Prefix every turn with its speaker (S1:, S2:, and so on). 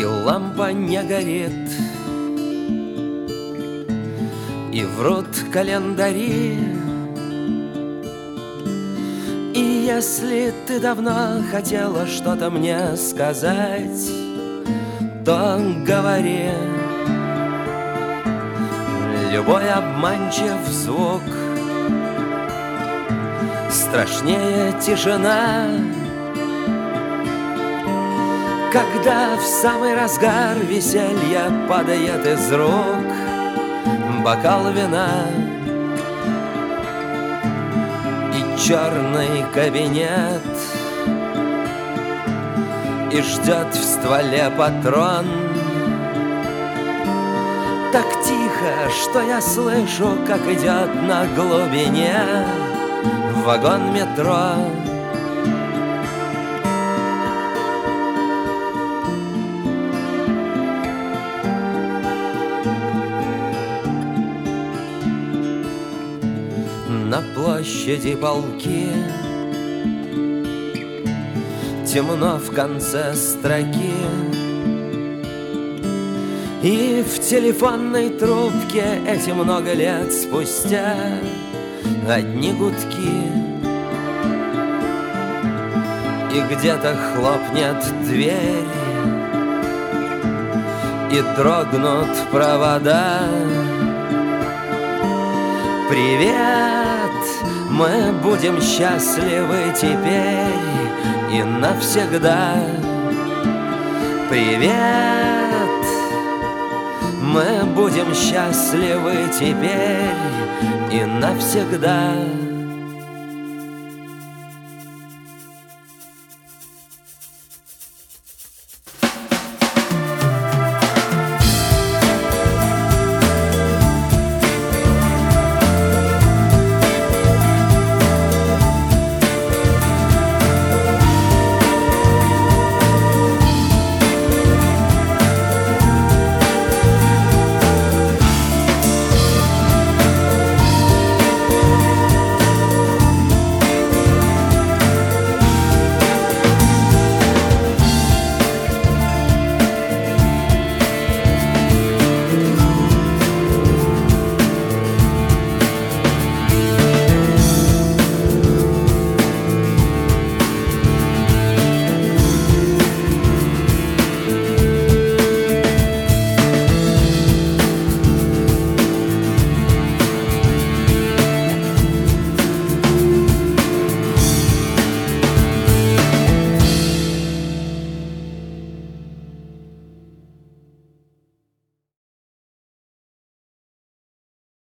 S1: и лампа не горит, и врут календари. И если ты давно хотела что-то мне сказать, то говори. Любой обманчив звук страшнее тишина, когда в самый разгар веселья падает из рук бокал вина. И черный кабинет, и ждет в стволе патрон. Так тихо, что я слышу, как идет на глубине вагон метро. На площади полки темно в конце строки, и в телефонной трубке эти много лет спустя одни гудки. И где-то хлопнет дверь, и дрогнут провода. Привет, мы будем счастливы теперь и навсегда. Привет, мы будем счастливы теперь и навсегда.